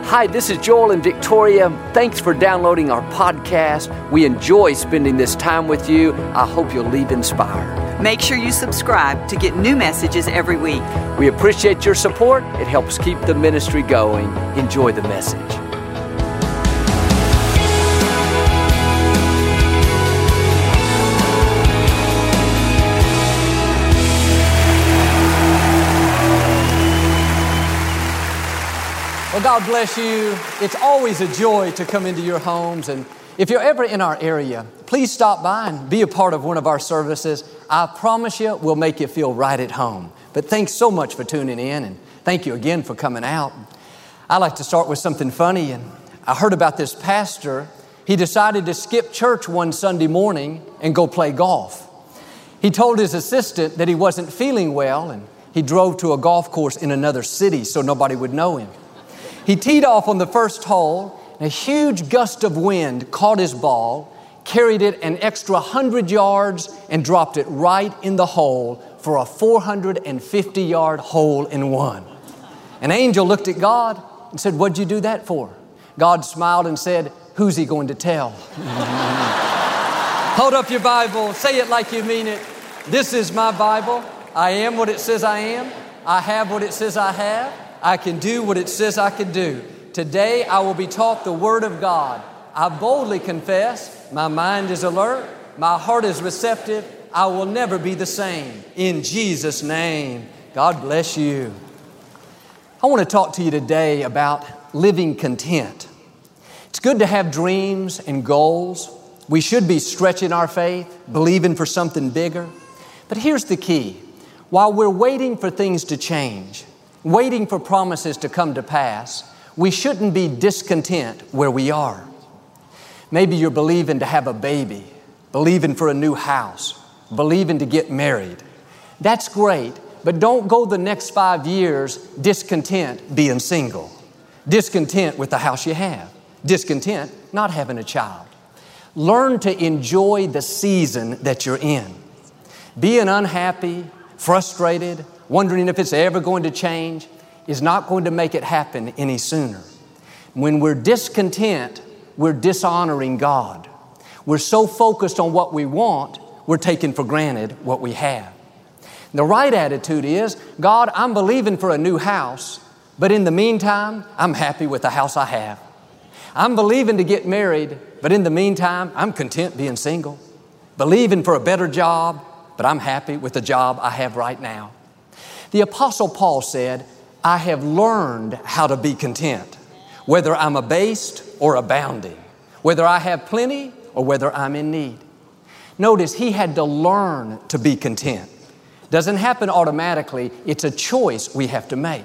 Hi, this is Joel and Victoria. Thanks for downloading our podcast. We enjoy spending this time with you. I hope you'll leave inspired. Make sure you subscribe to get new messages every week. We appreciate your support. It helps keep the ministry going. Enjoy the message. Well, God bless you. It's always a joy to come into your homes. And if you're ever in our area, please stop by and be a part of one of our services. I promise you, we'll make you feel right at home. But thanks so much for tuning in, and thank you again for coming out. I like to start with something funny. And I heard about this pastor. He decided to skip church one Sunday morning and go play golf. He told his assistant that he wasn't feeling well, and he drove to a golf course in another city so nobody would know him. He teed off on the first hole, and a huge gust of wind caught his ball, carried it an extra 100 yards, and dropped it right in the hole for a 450-yard hole in one. An angel looked at God and said, "What'd you do that for?" God smiled and said, "Who's he going to tell?" Hold up your Bible. Say it like you mean it. This is my Bible. I am what it says I am. I have what it says I have. I can do what it says I can do. Today I will be taught the Word of God. I boldly confess, my mind is alert, my heart is receptive, I will never be the same. In Jesus' name, God bless you. I want to talk to you today about living content. It's good to have dreams and goals. We should be stretching our faith, believing for something bigger. But here's the key. While we're waiting for things to change, waiting for promises to come to pass, we shouldn't be discontent where we are. Maybe you're believing to have a baby, believing for a new house, believing to get married. That's great, but don't go the next 5 years discontent being single, discontent with the house you have, discontent not having a child. Learn to enjoy the season that you're in. Being unhappy, frustrated, wondering if it's ever going to change is not going to make it happen any sooner. When we're discontent, we're dishonoring God. We're so focused on what we want, we're taking for granted what we have. The right attitude is, God, I'm believing for a new house, but in the meantime, I'm happy with the house I have. I'm believing to get married, but in the meantime, I'm content being single. Believing for a better job, but I'm happy with the job I have right now. The Apostle Paul said, I have learned how to be content, whether I'm abased or abounding, whether I have plenty or whether I'm in need. Notice he had to learn to be content. Doesn't happen automatically. It's a choice we have to make.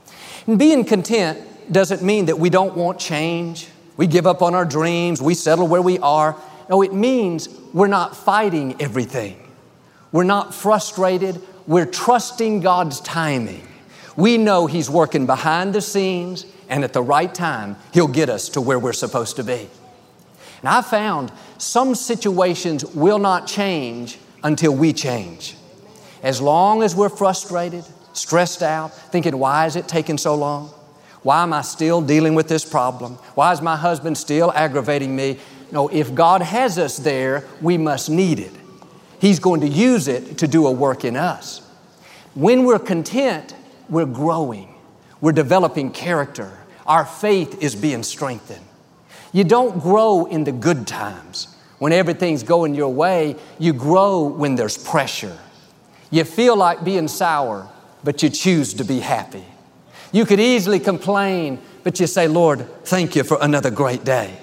And being content doesn't mean that we don't want change. We give up on our dreams. We settle where we are. No, it means we're not fighting everything. We're not frustrated. We're trusting God's timing. We know He's working behind the scenes, and at the right time, He'll get us to where we're supposed to be. And I found some situations will not change until we change. As long as we're frustrated, stressed out, thinking, why is it taking so long? Why am I still dealing with this problem? Why is my husband still aggravating me? No, if God has us there, we must need it. He's going to use it to do a work in us. When we're content, we're growing. We're developing character. Our faith is being strengthened. You don't grow in the good times. When everything's going your way, you grow when there's pressure. You feel like being sour, but you choose to be happy. You could easily complain, but you say, Lord, thank you for another great day.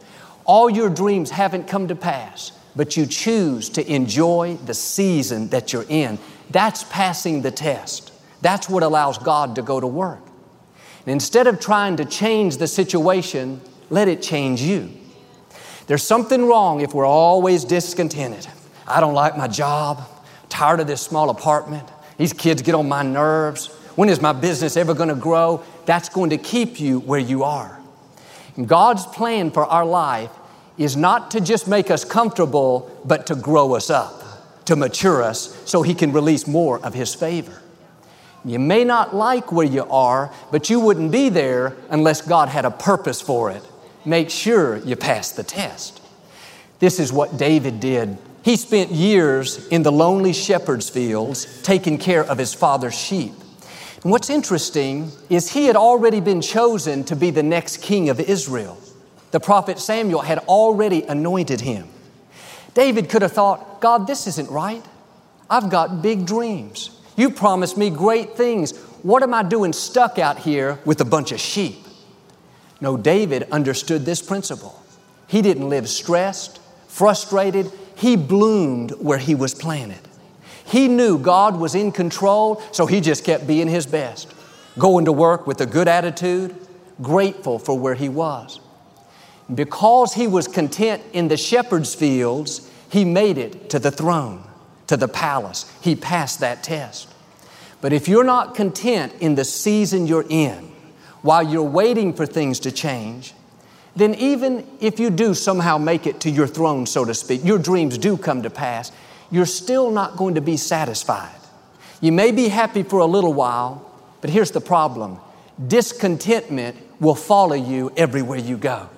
All your dreams haven't come to pass, but you choose to enjoy the season that you're in. That's passing the test. That's what allows God to go to work. And instead of trying to change the situation, let it change you. There's something wrong if we're always discontented. I don't like my job. Tired of this small apartment. These kids get on my nerves. When is my business ever going to grow? That's going to keep you where you are. And God's plan for our life is not to just make us comfortable, but to grow us up, to mature us so He can release more of His favor. You may not like where you are, but you wouldn't be there unless God had a purpose for it. Make sure you pass the test. This is what David did. He spent years in the lonely shepherd's fields taking care of his father's sheep. And what's interesting is he had already been chosen to be the next king of Israel. The prophet Samuel had already anointed him. David could have thought, God, this isn't right. I've got big dreams. You promised me great things. What am I doing stuck out here with a bunch of sheep? No, David understood this principle. He didn't live stressed, frustrated. He bloomed where he was planted. He knew God was in control, so he just kept being his best, going to work with a good attitude, grateful for where he was. Because he was content in the shepherd's fields, he made it to the throne, to the palace. He passed that test. But if you're not content in the season you're in, while you're waiting for things to change, then even if you do somehow make it to your throne, so to speak, your dreams do come to pass, you're still not going to be satisfied. You may be happy for a little while, but here's the problem. Discontentment will follow you everywhere you go.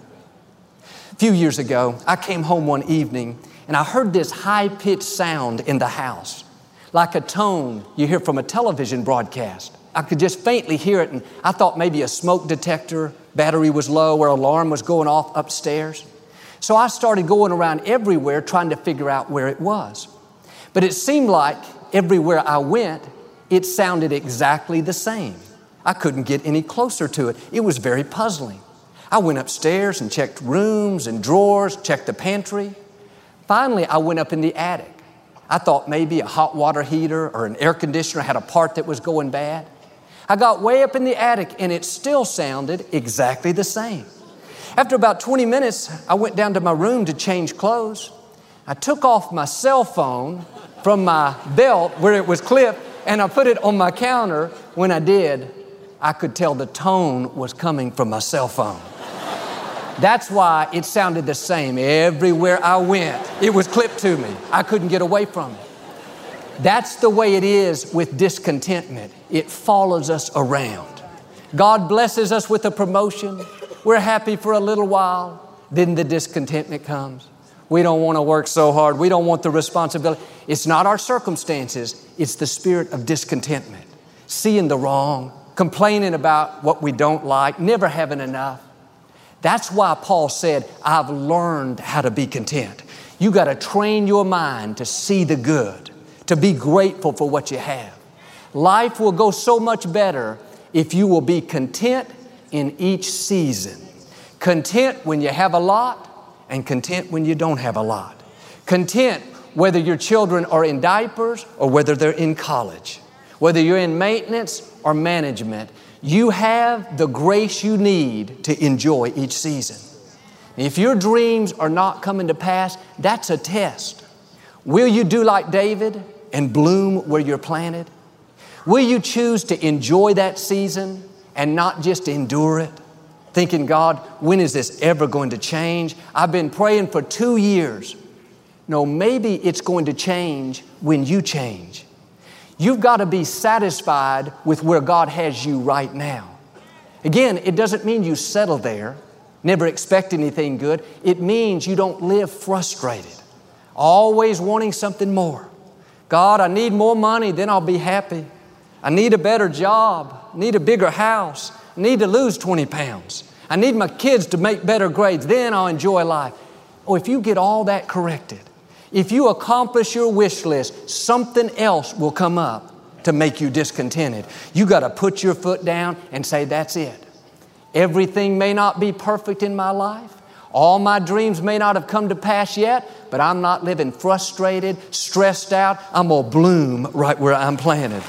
A few years ago, I came home one evening and I heard this high-pitched sound in the house, like a tone you hear from a television broadcast. I could just faintly hear it, and I thought maybe a smoke detector battery was low or alarm was going off upstairs. So I started going around everywhere trying to figure out where it was. But it seemed like everywhere I went, it sounded exactly the same. I couldn't get any closer to it. It was very puzzling. I went upstairs and checked rooms and drawers, checked the pantry. Finally, I went up in the attic. I thought maybe a hot water heater or an air conditioner had a part that was going bad. I got way up in the attic and it still sounded exactly the same. After about 20 minutes, I went down to my room to change clothes. I took off my cell phone from my belt where it was clipped and I put it on my counter. When I did, I could tell the tone was coming from my cell phone. That's why it sounded the same everywhere I went. It was clipped to me. I couldn't get away from it. That's the way it is with discontentment. It follows us around. God blesses us with a promotion. We're happy for a little while. Then the discontentment comes. We don't want to work so hard. We don't want the responsibility. It's not our circumstances. It's the spirit of discontentment. Seeing the wrong, complaining about what we don't like, never having enough. That's why Paul said, I've learned how to be content. You got to train your mind to see the good, to be grateful for what you have. Life will go so much better if you will be content in each season. Content when you have a lot and content when you don't have a lot. Content whether your children are in diapers or whether they're in college. Whether you're in maintenance or management, you have the grace you need to enjoy each season. If your dreams are not coming to pass, that's a test. Will you do like David and bloom where you're planted? Will you choose to enjoy that season and not just endure it? Thinking, God, when is this ever going to change? I've been praying for 2 years. No, maybe it's going to change when you change. You've got to be satisfied with where God has you right now. Again, it doesn't mean you settle there, never expect anything good. It means you don't live frustrated, always wanting something more. God, I need more money, then I'll be happy. I need a better job, I need a bigger house, I need to lose 20 pounds. I need my kids to make better grades, then I'll enjoy life. Oh, if you get all that corrected, if you accomplish your wish list, something else will come up to make you discontented. You got to put your foot down and say, that's it. Everything may not be perfect in my life. All my dreams may not have come to pass yet, but I'm not living frustrated, stressed out. I'm going to bloom right where I'm planted.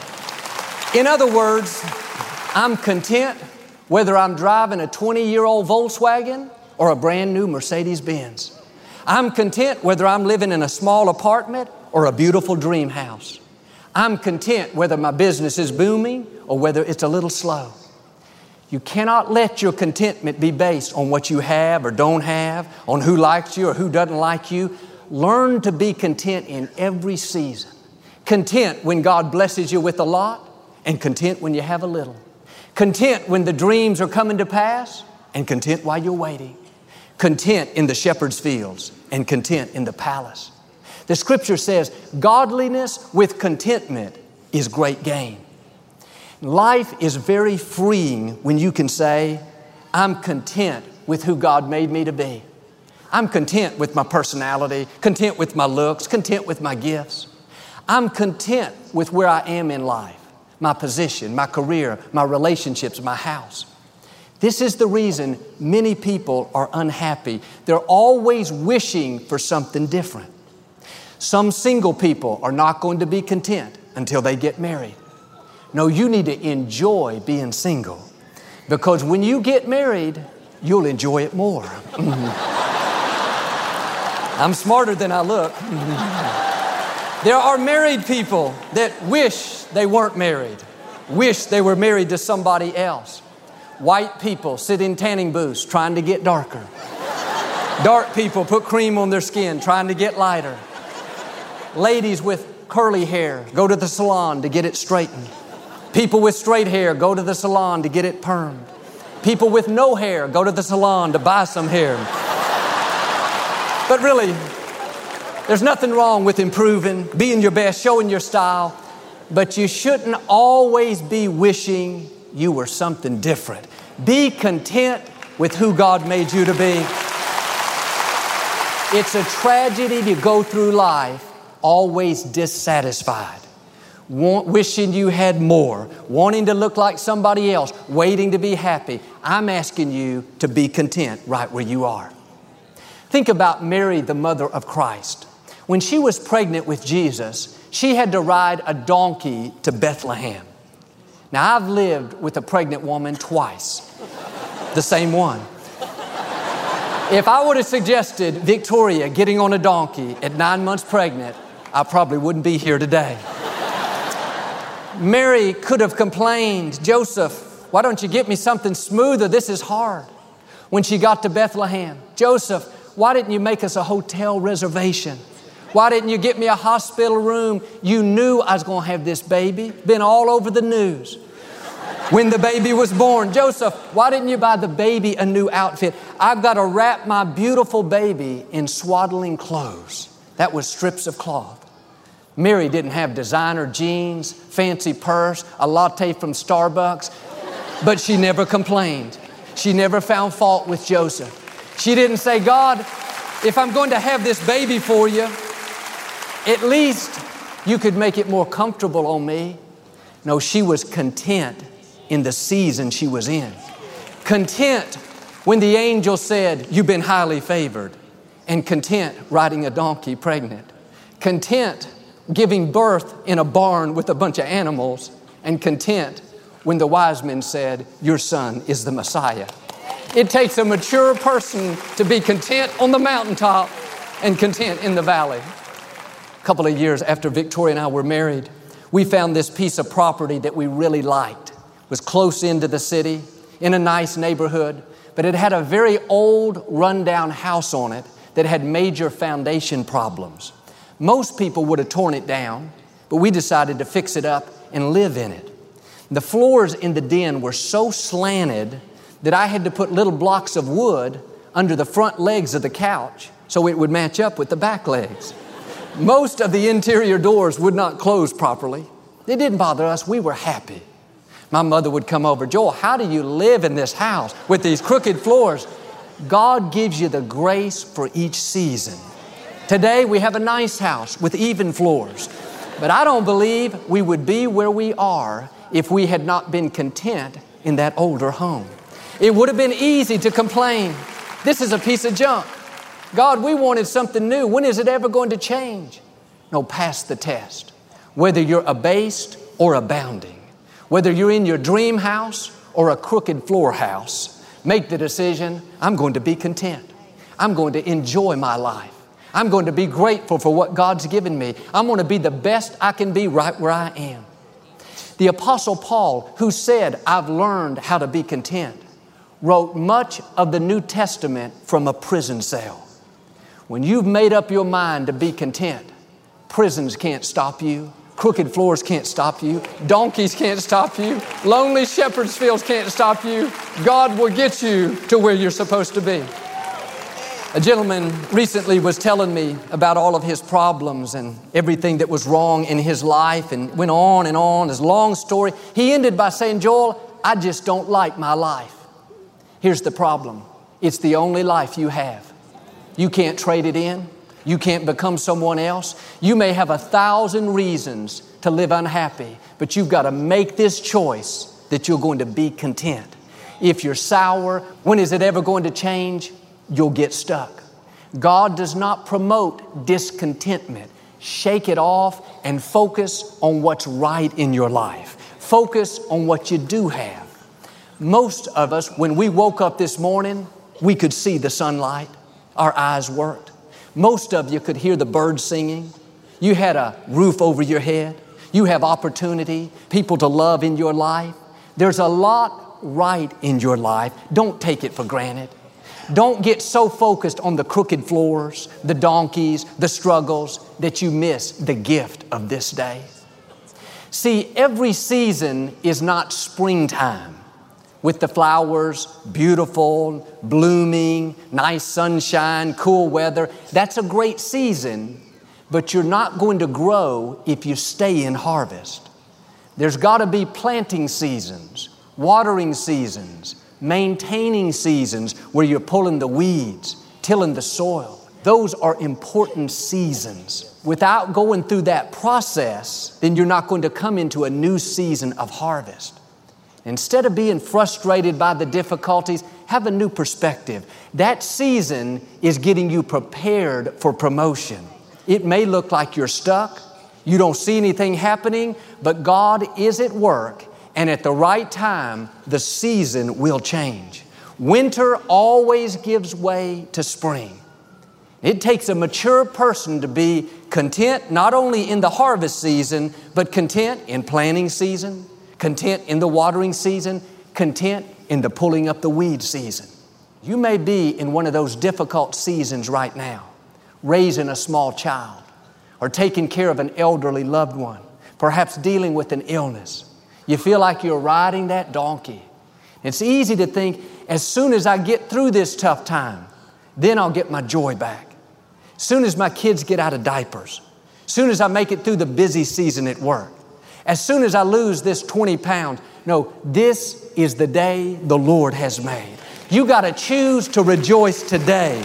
In other words, I'm content whether I'm driving a 20-year-old Volkswagen or a brand new Mercedes-Benz. I'm content whether I'm living in a small apartment or a beautiful dream house. I'm content whether my business is booming or whether it's a little slow. You cannot let your contentment be based on what you have or don't have, on who likes you or who doesn't like you. Learn to be content in every season. Content when God blesses you with a lot and content when you have a little. Content when the dreams are coming to pass, and content while you're waiting. Content in the shepherd's fields, and content in the palace. The Scripture says, godliness with contentment is great gain. Life is very freeing when you can say, I'm content with who God made me to be. I'm content with my personality, content with my looks, content with my gifts. I'm content with where I am in life, my position, my career, my relationships, my house. This is the reason many people are unhappy. They're always wishing for something different. Some single people are not going to be content until they get married. No, you need to enjoy being single, because when you get married, you'll enjoy it more. I'm smarter than I look. There are married people that wish they weren't married, wish they were married to somebody else. White people sit in tanning booths trying to get darker. Dark people put cream on their skin trying to get lighter. Ladies with curly hair go to the salon to get it straightened. People with straight hair go to the salon to get it permed. People with no hair go to the salon to buy some hair. But really, there's nothing wrong with improving, being your best, showing your style. But you shouldn't always be wishing you were something different. Be content with who God made you to be. It's a tragedy to go through life always dissatisfied, wishing you had more, wanting to look like somebody else, waiting to be happy. I'm asking you to be content right where you are. Think about Mary, the mother of Christ. When she was pregnant with Jesus, she had to ride a donkey to Bethlehem. Now, I've lived with a pregnant woman twice, the same one. If I would have suggested Victoria getting on a donkey at 9 months pregnant, I probably wouldn't be here today. Mary could have complained, Joseph, why don't you get me something smoother? This is hard. When she got to Bethlehem, Joseph, why didn't you make us a hotel reservation? Why didn't you get me a hospital room? You knew I was going to have this baby. Been all over the news. When the baby was born, Joseph, why didn't you buy the baby a new outfit? I've got to wrap my beautiful baby in swaddling clothes. That was strips of cloth. Mary didn't have designer jeans, fancy purse, a latte from Starbucks, but she never complained. She never found fault with Joseph. She didn't say, God, if I'm going to have this baby for you, at least you could make it more comfortable on me. No, she was content in the season she was in. Content when the angel said, you've been highly favored. And content riding a donkey pregnant. Content giving birth in a barn with a bunch of animals. And content when the wise men said, your son is the Messiah. It takes a mature person to be content on the mountaintop and content in the valley. A couple of years after Victoria and I were married, we found this piece of property that we really liked. It was close into the city, in a nice neighborhood, but it had a very old, rundown house on it that had major foundation problems. Most people would have torn it down, but we decided to fix it up and live in it. The floors in the den were so slanted that I had to put little blocks of wood under the front legs of the couch so it would match up with the back legs. Most of the interior doors would not close properly. It didn't bother us. We were happy. My mother would come over, Joel, how do you live in this house with these crooked floors? God gives you the grace for each season. Today we have a nice house with even floors, but I don't believe we would be where we are if we had not been content in that older home. It would have been easy to complain. This is a piece of junk. God, we wanted something new. When is it ever going to change? No, pass the test. Whether you're abased or abounding, whether you're in your dream house or a crooked floor house, make the decision, I'm going to be content. I'm going to enjoy my life. I'm going to be grateful for what God's given me. I'm going to be the best I can be right where I am. The Apostle Paul, who said, I've learned how to be content, wrote much of the New Testament from a prison cell. When you've made up your mind to be content, prisons can't stop you. Crooked floors can't stop you. Donkeys can't stop you. Lonely shepherd's fields can't stop you. God will get you to where you're supposed to be. A gentleman recently was telling me about all of his problems and everything that was wrong in his life, and went on and on. His long story. He ended by saying, Joel, I just don't like my life. Here's the problem. It's the only life you have. You can't trade it in. You can't become someone else. You may have 1,000 reasons to live unhappy, but you've got to make this choice that you're going to be content. If you're sour, when is it ever going to change? You'll get stuck. God does not promote discontentment. Shake it off and focus on what's right in your life. Focus on what you do have. Most of us, when we woke up this morning, we could see the sunlight. Our eyes worked. Most of you could hear the birds singing. You had a roof over your head. You have opportunity, people to love in your life. There's a lot right in your life. Don't take it for granted. Don't get so focused on the crooked floors, the donkeys, the struggles, that you miss the gift of this day. See, every season is not springtime with the flowers beautiful, blooming, nice sunshine, cool weather. That's a great season, but you're not going to grow if you stay in harvest. There's got to be planting seasons, watering seasons, maintaining seasons where you're pulling the weeds, tilling the soil. Those are important seasons. Without going through that process, then you're not going to come into a new season of harvest. Instead of being frustrated by the difficulties, have a new perspective. That season is getting you prepared for promotion. It may look like you're stuck, you don't see anything happening, but God is at work. And at the right time, the season will change. Winter always gives way to spring. It takes a mature person to be content not only in the harvest season, but content in planting season, content in the watering season, content in the pulling up the weed season. You may be in one of those difficult seasons right now, raising a small child or taking care of an elderly loved one, perhaps dealing with an illness. You feel like you're riding that donkey. It's easy to think, as soon as I get through this tough time, then I'll get my joy back. As soon as my kids get out of diapers, as soon as I make it through the busy season at work, as soon as I lose this 20 pounds. No, this is the day the Lord has made. You got to choose to rejoice today.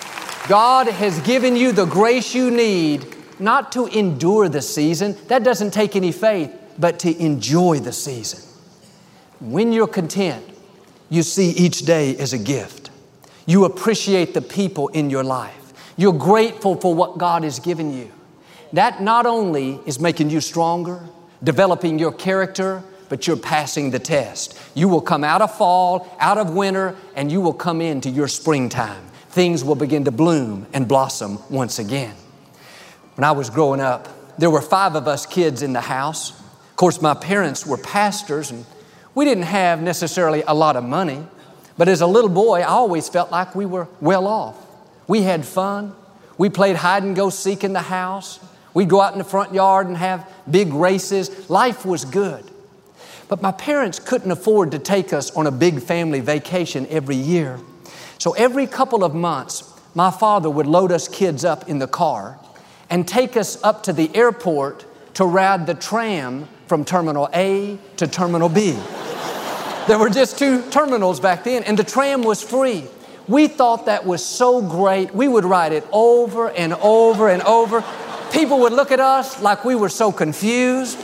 God has given you the grace you need not to endure the season. That doesn't take any faith, but to enjoy the season. When you're content, you see each day as a gift. You appreciate the people in your life. You're grateful for what God has given you. That not only is making you stronger, developing your character, but you're passing the test. You will come out of fall, out of winter, and you will come into your springtime. Things will begin to bloom and blossom once again. When I was growing up, there were 5 of us kids in the house. Of course, my parents were pastors, and we didn't have necessarily a lot of money. But as a little boy, I always felt like we were well off. We had fun. We played hide and go seek in the house. We'd go out in the front yard and have big races. Life was good. But my parents couldn't afford to take us on a big family vacation every year. So every couple of months, my father would load us kids up in the car and take us up to the airport to ride the tram from Terminal A to Terminal B. There were just 2 terminals back then, and the tram was free. We thought that was so great. We would ride it over and over and over. People would look at us like we were so confused.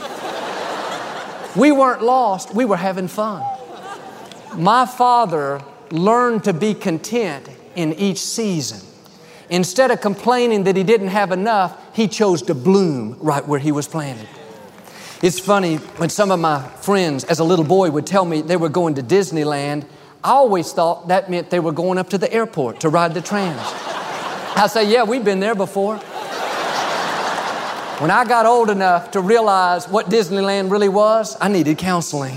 We weren't lost. We were having fun. My father learned to be content in each season. Instead of complaining that he didn't have enough, he chose to bloom right where he was planted. It's funny, when some of my friends as a little boy would tell me they were going to Disneyland, I always thought that meant they were going up to the airport to ride the trams. I say, yeah, we've been there before. When I got old enough to realize what Disneyland really was, I needed counseling.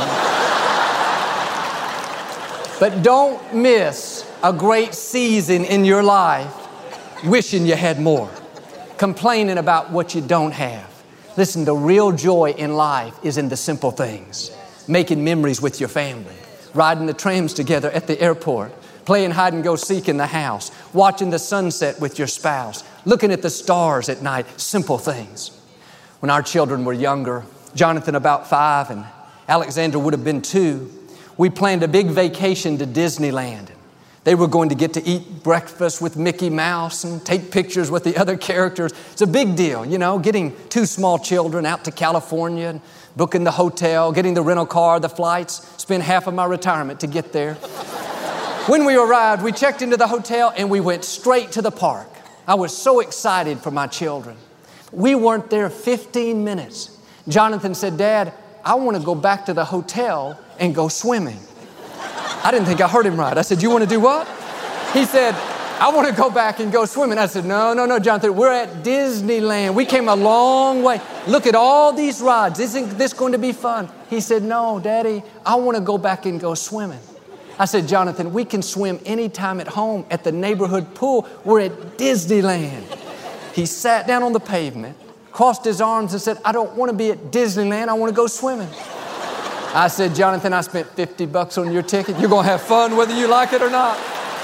But don't miss a great season in your life wishing you had more, complaining about what you don't have. Listen, the real joy in life is in the simple things. Making memories with your family, riding the trams together at the airport, playing hide and go seek in the house, watching the sunset with your spouse, looking at the stars at night, simple things. When our children were younger, Jonathan about 5 and Alexander would have been 2, we planned a big vacation to Disneyland. They were going to get to eat breakfast with Mickey Mouse and take pictures with the other characters. It's a big deal, you know, getting 2 small children out to California and booking the hotel, getting the rental car, the flights, spend half of my retirement to get there. When we arrived, we checked into the hotel and we went straight to the park. I was so excited for my children. We weren't there 15 minutes. Jonathan said, "Dad, I want to go back to the hotel and go swimming." I didn't think I heard him right. I said, "You want to do what?" He said, "I want to go back and go swimming." I said, No, Jonathan, we're at Disneyland. We came a long way. Look at all these rides. Isn't this going to be fun? He said, "No, Daddy, I want to go back and go swimming." I said, "Jonathan, we can swim anytime at home at the neighborhood pool. We're at Disneyland." He sat down on the pavement, crossed his arms and said, "I don't want to be at Disneyland. I want to go swimming." I said, "Jonathan, I spent $50 on your ticket. You're going to have fun whether you like it or not."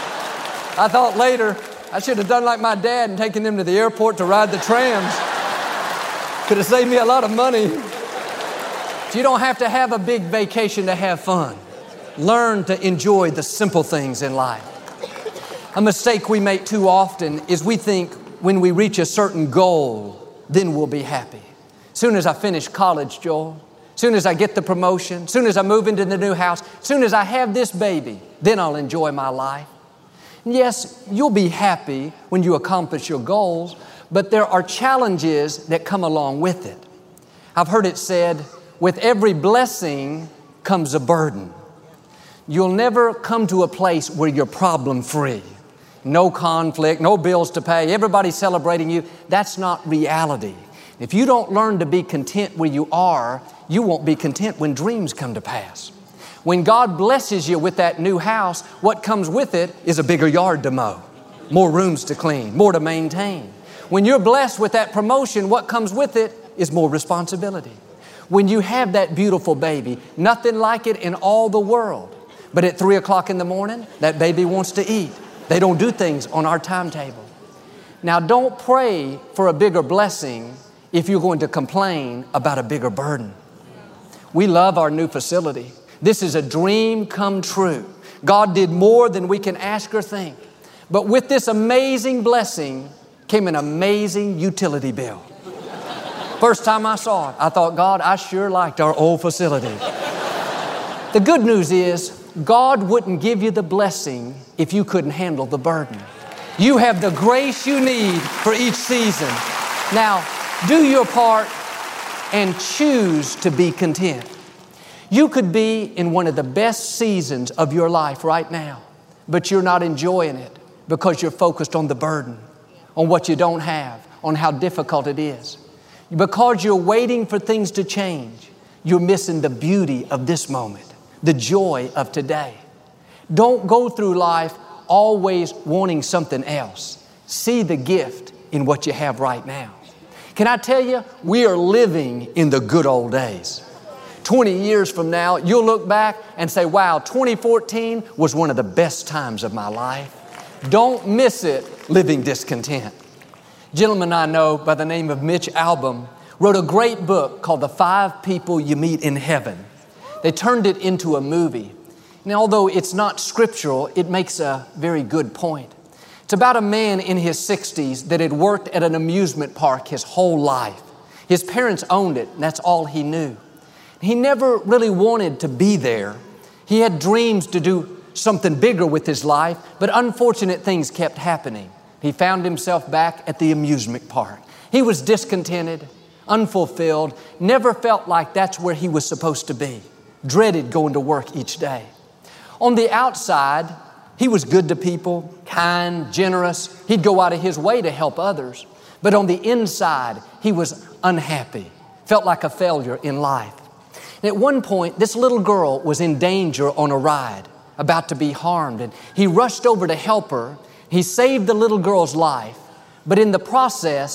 I thought later, I should have done like my dad and taken him to the airport to ride the trams. Could have saved me a lot of money. You don't have to have a big vacation to have fun. Learn to enjoy the simple things in life. A mistake we make too often is we think when we reach a certain goal, then we'll be happy. Soon as I finish college, Joel, soon as I get the promotion, soon as I move into the new house, soon as I have this baby, then I'll enjoy my life. And yes, you'll be happy when you accomplish your goals, but there are challenges that come along with it. I've heard it said, with every blessing comes a burden. You'll never come to a place where you're problem-free. No conflict, no bills to pay, everybody celebrating you. That's not reality. If you don't learn to be content where you are, you won't be content when dreams come to pass. When God blesses you with that new house, what comes with it is a bigger yard to mow, more rooms to clean, more to maintain. When you're blessed with that promotion, what comes with it is more responsibility. When you have that beautiful baby, nothing like it in all the world. But at 3 o'clock in the morning, that baby wants to eat. They don't do things on our timetable. Now, don't pray for a bigger blessing if you're going to complain about a bigger burden. We love our new facility. This is a dream come true. God did more than we can ask or think. But with this amazing blessing came an amazing utility bill. First time I saw it, I thought, God, I sure liked our old facility. The good news is, God wouldn't give you the blessing if you couldn't handle the burden. You have the grace you need for each season. Now, do your part and choose to be content. You could be in one of the best seasons of your life right now, but you're not enjoying it because you're focused on the burden, on what you don't have, on how difficult it is. Because you're waiting for things to change, you're missing the beauty of this moment, the joy of today. Don't go through life always wanting something else. See the gift in what you have right now. Can I tell you, we are living in the good old days. 20 years from now, you'll look back and say, wow, 2014 was one of the best times of my life. Don't miss it living discontent. A gentleman I know by the name of Mitch Albom wrote a great book called The 5 People You Meet in Heaven. They turned it into a movie. And although it's not scriptural, it makes a very good point. It's about a man in his 60s that had worked at an amusement park his whole life. His parents owned it, and that's all he knew. He never really wanted to be there. He had dreams to do something bigger with his life, but unfortunate things kept happening. He found himself back at the amusement park. He was discontented, unfulfilled, never felt like that's where he was supposed to be, dreaded going to work each day. On the outside, he was good to people, kind, generous. He'd go out of his way to help others. But on the inside, he was unhappy, felt like a failure in life. And at one point, this little girl was in danger on a ride, about to be harmed. And he rushed over to help her. He saved the little girl's life. But in the process,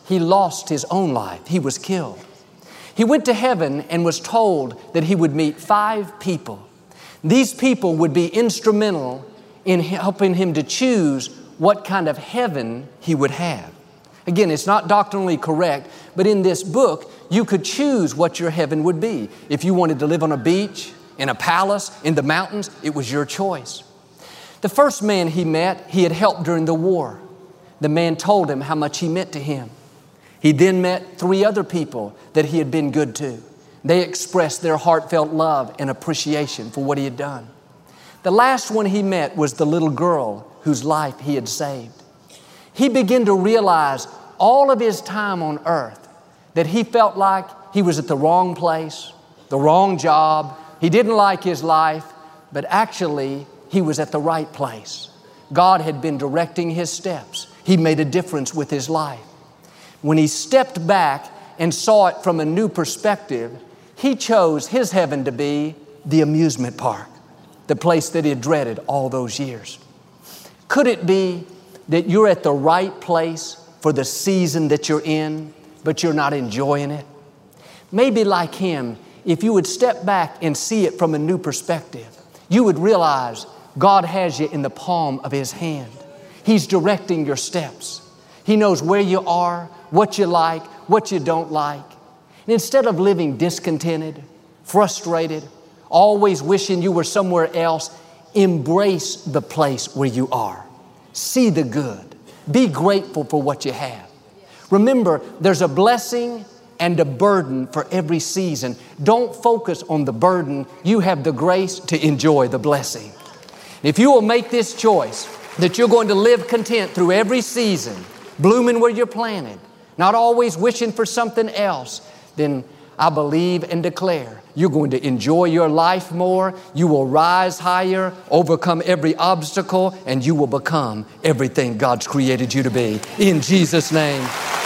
he lost his own life. He was killed. He went to heaven and was told that he would meet 5 people. These people would be instrumental in helping him to choose what kind of heaven he would have. Again, it's not doctrinally correct, but in this book, you could choose what your heaven would be. If you wanted to live on a beach, in a palace, in the mountains, it was your choice. The first man he met, he had helped during the war. The man told him how much he meant to him. He then met 3 other people that he had been good to. They expressed their heartfelt love and appreciation for what he had done. The last one he met was the little girl whose life he had saved. He began to realize all of his time on earth that he felt like he was at the wrong place, the wrong job. He didn't like his life, but actually he was at the right place. God had been directing his steps. He made a difference with his life. When he stepped back and saw it from a new perspective, he chose his heaven to be the amusement park, the place that he had dreaded all those years. Could it be that you're at the right place for the season that you're in, but you're not enjoying it? Maybe like him, if you would step back and see it from a new perspective, you would realize God has you in the palm of His hand. He's directing your steps. He knows where you are, what you like, what you don't like. And instead of living discontented, frustrated, always wishing you were somewhere else, embrace the place where you are. See the good. Be grateful for what you have. Remember, there's a blessing and a burden for every season. Don't focus on the burden. You have the grace to enjoy the blessing. If you will make this choice that you're going to live content through every season, blooming where you're planted, not always wishing for something else, then I believe and declare you're going to enjoy your life more. You will rise higher, overcome every obstacle, and you will become everything God's created you to be. In Jesus' name.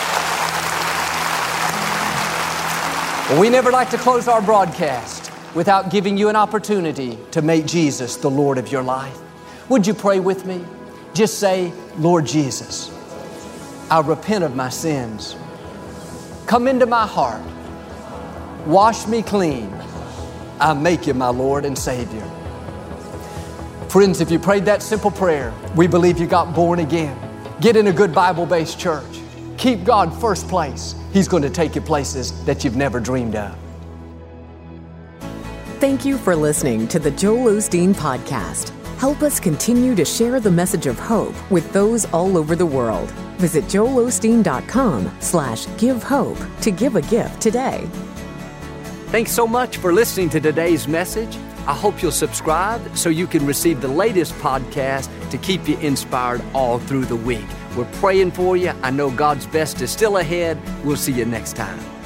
Well, we never like to close our broadcast without giving you an opportunity to make Jesus the Lord of your life. Would you pray with me? Just say, Lord Jesus, I repent of my sins. Come into my heart. Wash me clean. I make you my Lord and Savior. Friends, if you prayed that simple prayer, we believe you got born again. Get in a good Bible-based church. Keep God first place. He's going to take you places that you've never dreamed of. Thank you for listening to the Joel Osteen Podcast. Help us continue to share the message of hope with those all over the world. Visit joelosteen.com/give hope to give a gift today. Thanks so much for listening to today's message. I hope you'll subscribe so you can receive the latest podcast to keep you inspired all through the week. We're praying for you. I know God's best is still ahead. We'll see you next time.